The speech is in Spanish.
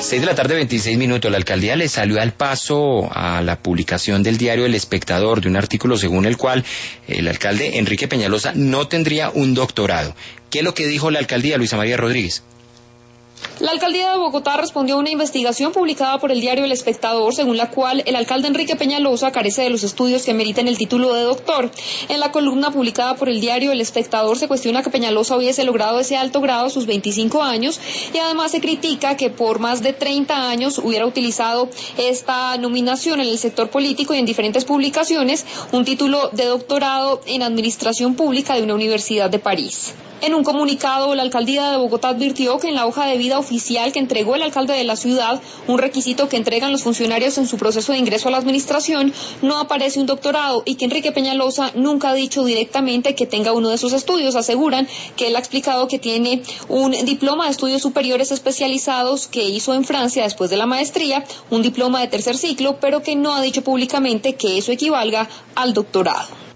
6:26 PM. La alcaldía le salió al paso a la publicación del diario El Espectador de un artículo según el cual el alcalde Enrique Peñalosa no tendría un doctorado. ¿Qué es lo que dijo la alcaldía, Luisa María Rodríguez? La alcaldía de Bogotá respondió a una investigación publicada por el diario El Espectador, según la cual el alcalde Enrique Peñalosa carece de los estudios que meriten el título de doctor. En la columna publicada por el diario El Espectador se cuestiona que Peñalosa hubiese logrado ese alto grado a sus 25 años y además se critica que por más de 30 años hubiera utilizado esta nominación en el sector político y en diferentes publicaciones un título de doctorado en administración pública de una universidad de París. En un comunicado, la alcaldía de Bogotá advirtió que en la hoja de vida oficial que entregó el alcalde de la ciudad, un requisito que entregan los funcionarios en su proceso de ingreso a la administración, no aparece un doctorado y que Enrique Peñalosa nunca ha dicho directamente que tenga uno de esos estudios. Aseguran que él ha explicado que tiene un diploma de estudios superiores especializados que hizo en Francia después de la maestría, un diploma de tercer ciclo, pero que no ha dicho públicamente que eso equivalga al doctorado.